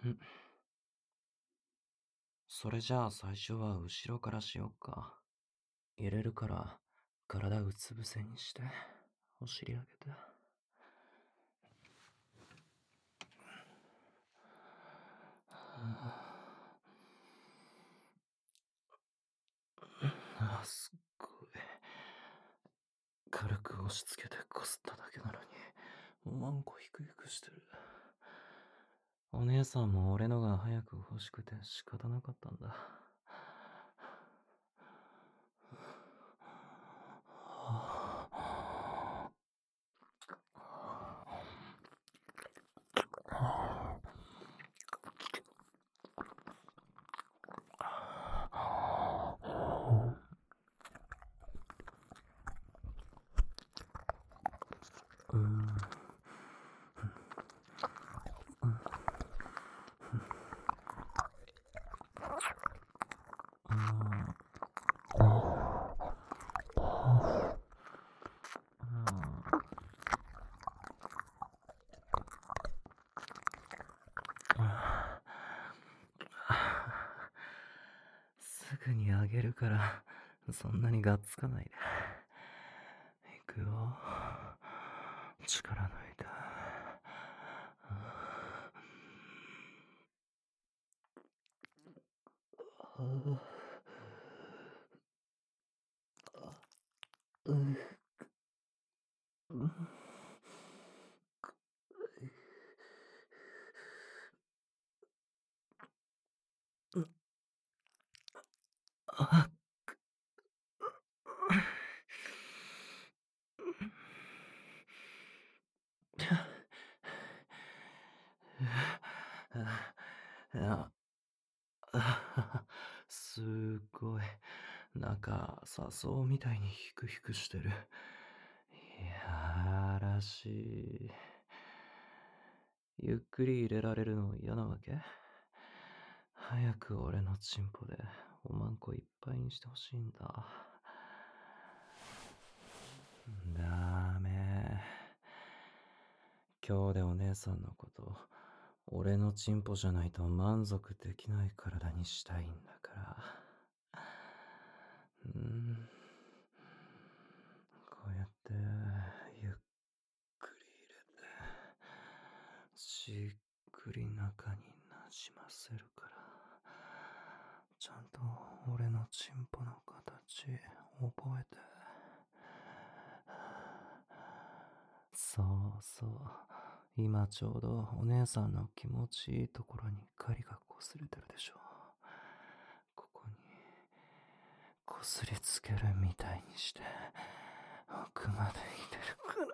んそれじゃあ最初は後ろからしよっか。入れるから、体うつ伏せにして、お尻上げて。すっごい。軽く押し付けてこすっただけなのに、おまんこひくひくしてる。お姉さんも俺のが早く欲しくて仕方なかったんだ。すぐにあげるから、そんなにがっつかないで。いくよ。力抜いて。すっごい。なんか、砂糖みたいにヒクヒクしてる。いやらしい。ゆっくり入れられるの嫌なわけ？早く俺のチンポでおまんこいっぱいにしてほしいんだ。ダメ。今日でお姉さんのこと、俺のチンポじゃないと満足できない体にしたいんだから。こうやってゆっくり入れてじっくり中になじませるから、ちゃんと俺のチンポの形覚えて。そうそう、今ちょうどお姉さんの気持ちいいところに狩りが擦れてるでしょ。ここにこすりつけるみたいにして奥まで入れるから。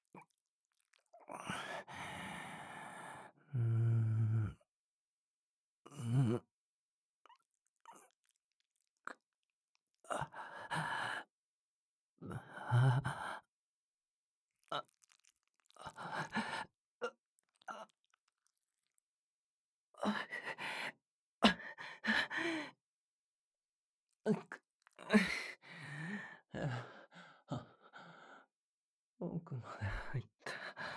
奥まで入った。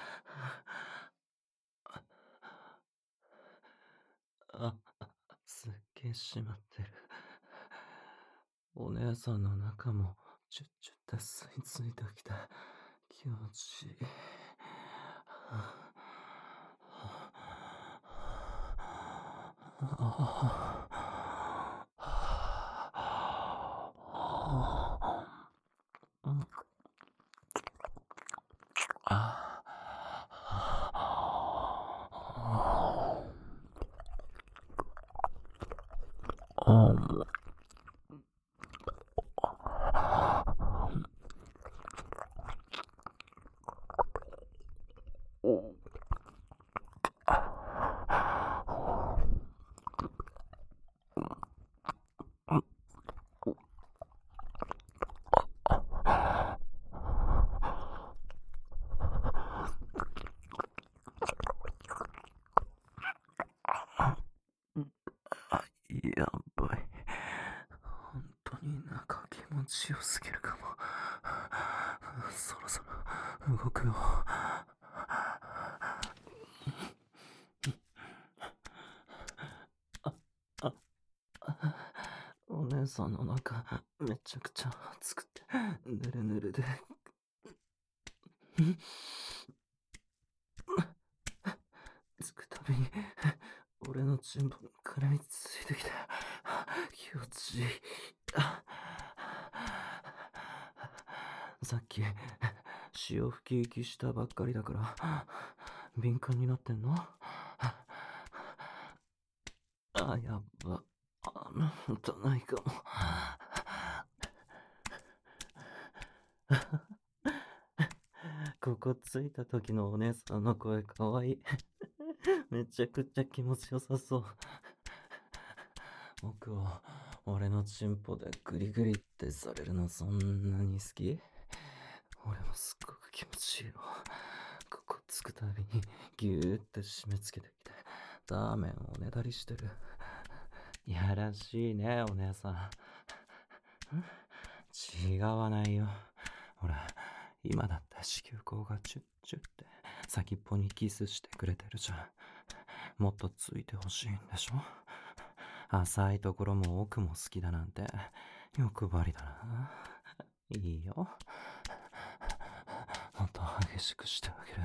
すっげえ閉まってる。お姉さんの中もチュッチュッて吸い付いてきて気持ちいい。やばい。本当に中気持ちよすぎるかも。そろそろ動くよ。 姉さんの中、めちゃくちゃ暑くて、ぬるぬるで、つくたびに、俺のチンポに絡みついてきて、気持ちいい。さっき、潮吹き息したばっかりだから、敏感になってんの？やっぱ、なんとないかも。ここ着いた時のお姉さんの声かわいい。めちゃくちゃ気持ちよさそう。僕は俺のチンポでグリグリってされるのそんなに好き？俺もすっごく気持ちいいよ。ここつくたびにギューって締め付けてきて、ラーメンをねだりしてる。やらしいね、お姉さん。違わないよ。ほら、今だって子宮口がチュッチュって先っぽにキスしてくれてるじゃん。もっとついてほしいんでしょ？浅いところも奥も好きだなんて欲張りだな。いいよ。もっと激しくしてあげる。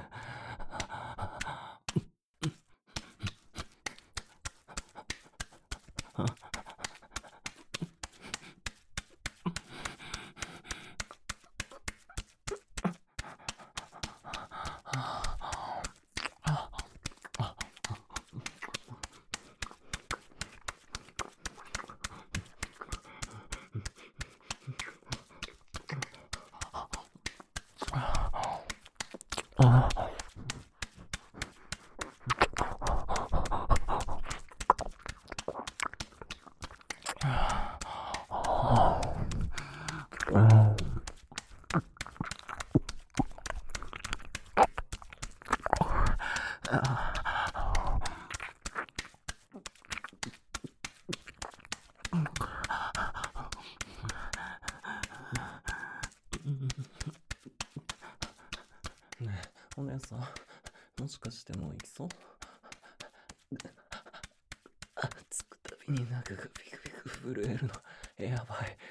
ねえ、お姉さん、もしかしてもう行きそう？つくたびに中がビクビク震えるの、やばい。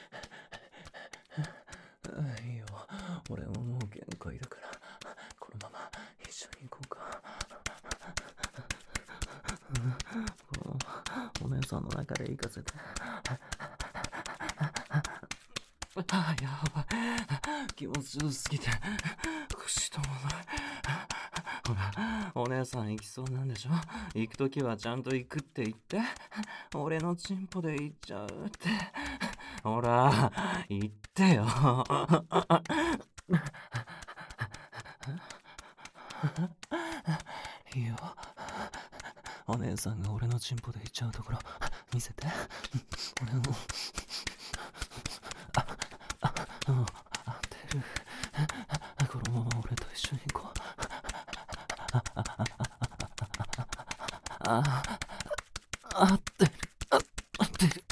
いいよ、俺ももう限界だから、このまま一緒に行こうか。お姉さんの中で行かせて。やばい。気持ちよすぎて、口ともない。ほら、お姉さん行きそうなんでしょ？行くときはちゃんと行くって言って。俺のチンポで行っちゃうって。ほら、言ってよ。いいよ。お姉さんが俺のチンポで行っちゃうところ、見せて。俺も、当てる。このまま俺と一緒に行こう。合ってる。合ってる。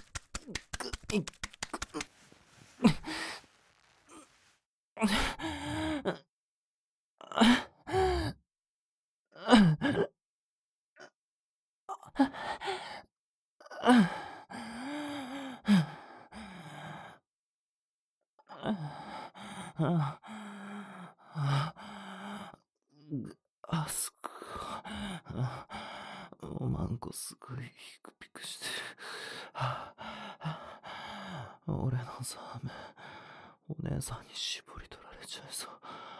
すごい。おまんこすごいピクピクしてる。俺のザーメン、お姉さんに絞り取られちゃいそう。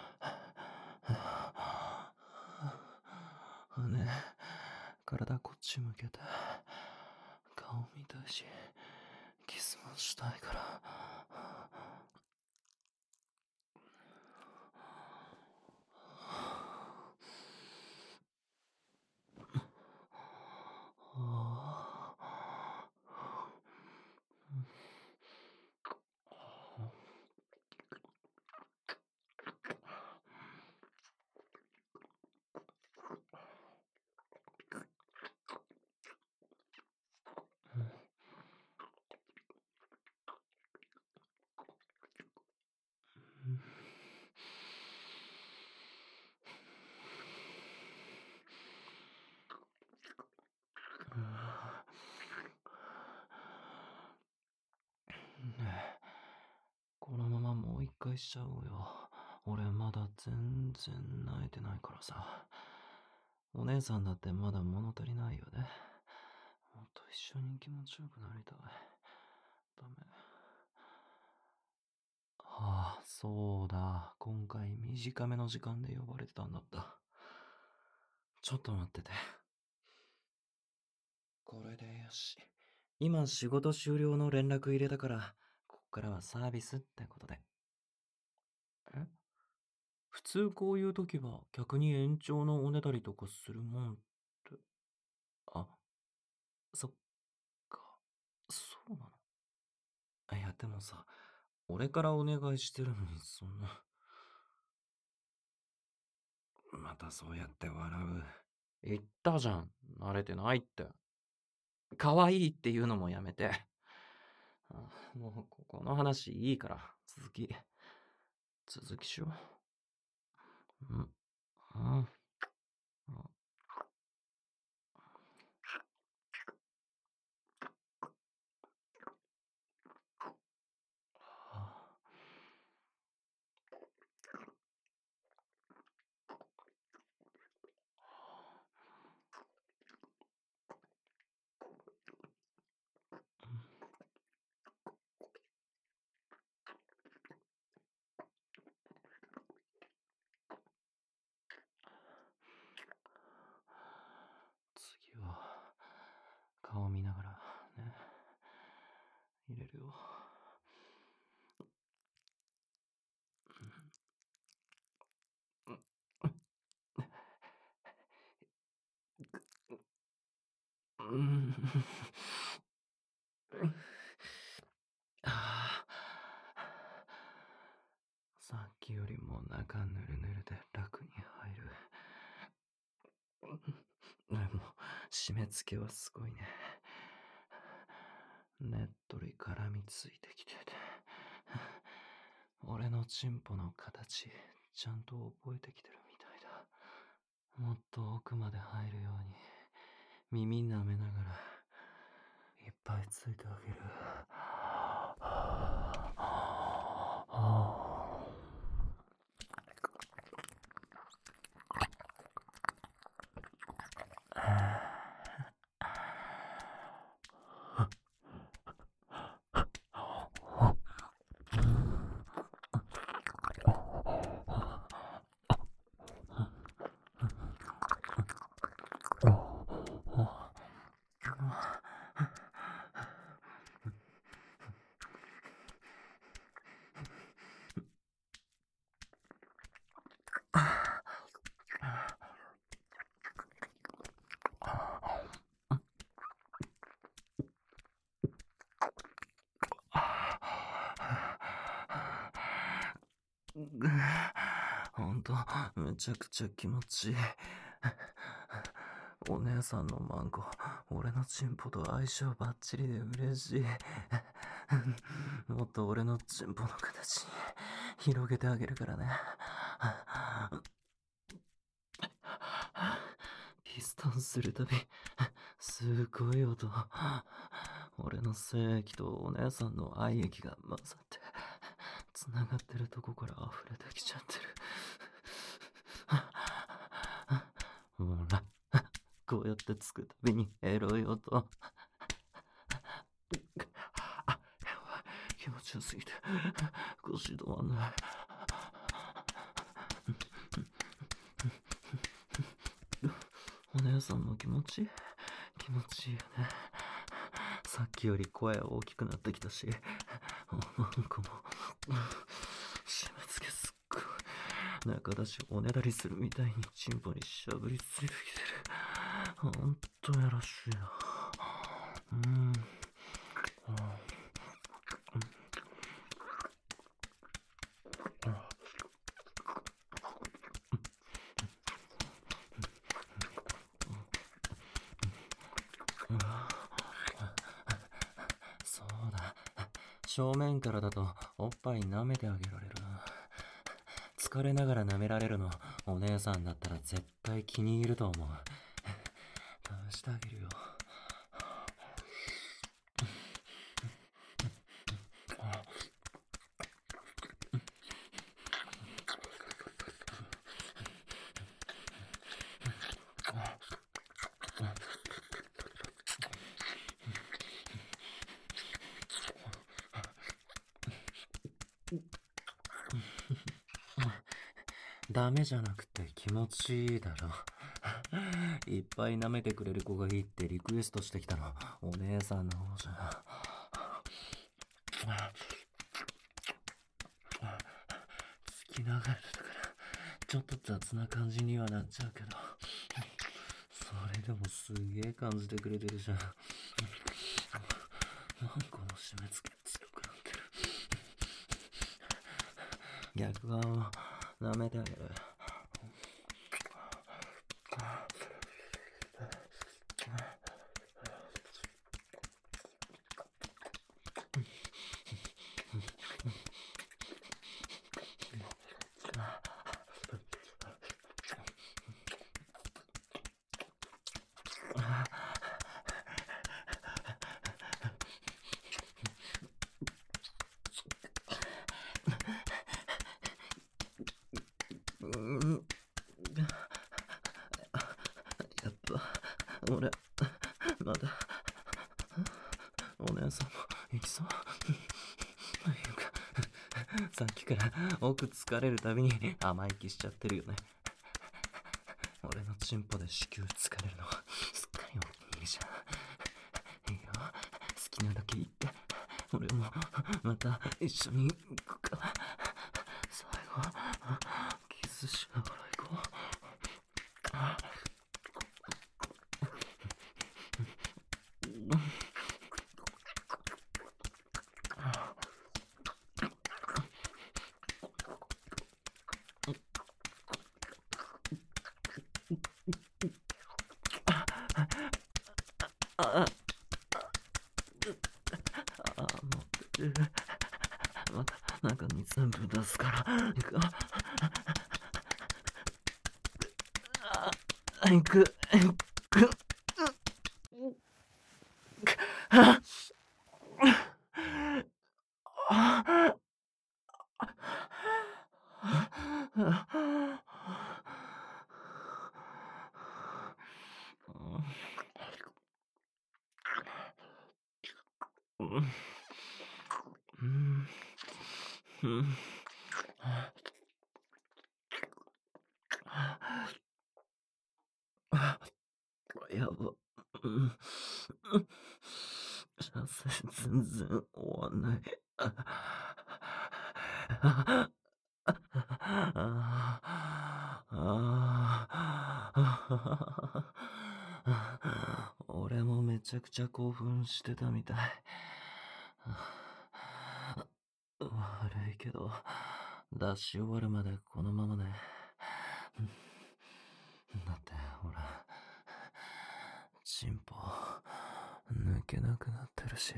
ねえ、体こっち向けて。顔見たいし、キスもしたいから。 しちゃおうよ。俺まだ全然泣いてないからさ。お姉さんだってまだ物足りないよね。もっと一緒に気持ちよくなりたい。ダメ。ああ、そうだ。今回短めの時間で呼ばれてたんだった。ちょっと待ってて。これでよし。今仕事終了の連絡入れたから、こっからはサービスってことで。え普通こういう時は逆に延長のおねだりとかするもんって。あ、そっか。そうなの？いや、でもさ、俺からお願いしてるのに、そんな。またそうやって笑う。言ったじゃん。慣れてないって。可愛いっていうのもやめて。もうこの話いいから、続きしよう。うん。うん。次は、顔見ながらね、入れるよ。うん。さっきよりも中ぬるぬるで楽に入る。でも、締め付けはすごいね。ねっとり絡みついてきてて。俺のチンポの形、ちゃんと覚えてきてるみたいだ。もっと奥まで入るように、耳舐めながら、いっぱいついてあげる。ほんと、めちゃくちゃ気持ちいい。お姉さんのマンコ、俺のチンポと相性バッチリで嬉しい。もっと俺のチンポの形に広げてあげるからね。ピストンするたび、すごい音。俺の精液とお姉さんの愛液が混ざって、繋がってるとこから溢れてきちゃってる。ほら、こうやってつくたびにエロい音。やばい、気持ちよすぎて腰止まんない。お姉さんも気持ちいいよね。さっきより声大きくなってきたし、なんかも締め付けすっごい。中だしおねだりするみたいにチンポにしゃぶりついてきてる。ほんとやらしいな。そうだ。正面からだとおっぱい舐めてあげられるな。疲れながら舐められるの、お姉さんだったら絶対気に入ると思う。試してあげるよ。 ダメじゃなくて気持ちいいだろ。いっぱい舐めてくれる子がいいってリクエストしてきたの、お姉さんの方じゃ。突き流れるから、ちょっと雑な感じにはなっちゃうけど、それでもすげえ感じてくれてるじゃん。なんこの締め付け強くなってる。逆側も舐めてあげる。やっぱ俺まだお姉さんも行きそういうか、さっきから奥疲れるたびに甘い気しちゃってるよね。俺のチンポで子宮疲れるのはすっかりお気に入りじゃん。いいよ、好きなだけ言って、俺もまた一緒に行くから。最後キスしながら行こう。ああ、持ってる。また中に全部出すから。行く。行く。行く。やば。射精全然終わんない。俺もめちゃくちゃ興奮してたみたい。悪いけど、出し終わるまでこのままね。だって、ほら、チンポ、抜けなくなってるし。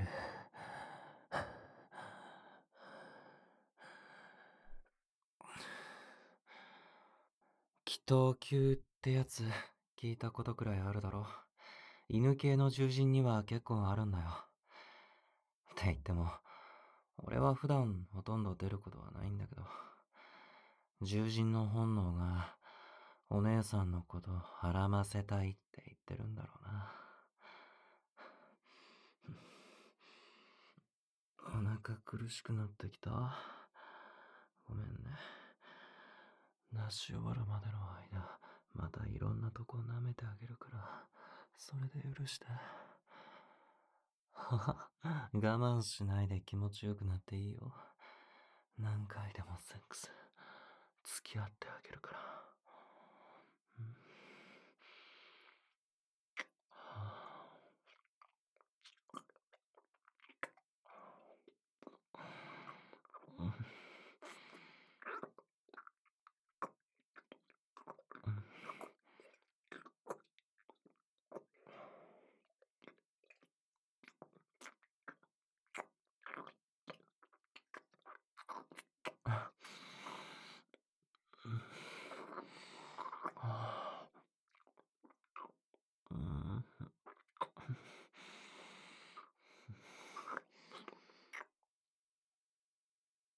気筒球ってやつ、聞いたことくらいあるだろ。犬系の獣人には結構あるんだよ。って言っても、俺は普段ほとんど出ることはないんだけど、獣人の本能がお姉さんのことはらませたいって言ってるんだろうな。お腹苦しくなってきた。ごめんね。出し終わるまでの間、またいろんなとこ舐めてあげるから、それで許して。はは、我慢しないで気持ちよくなっていいよ。何回でもセックス、付き合ってあげるから。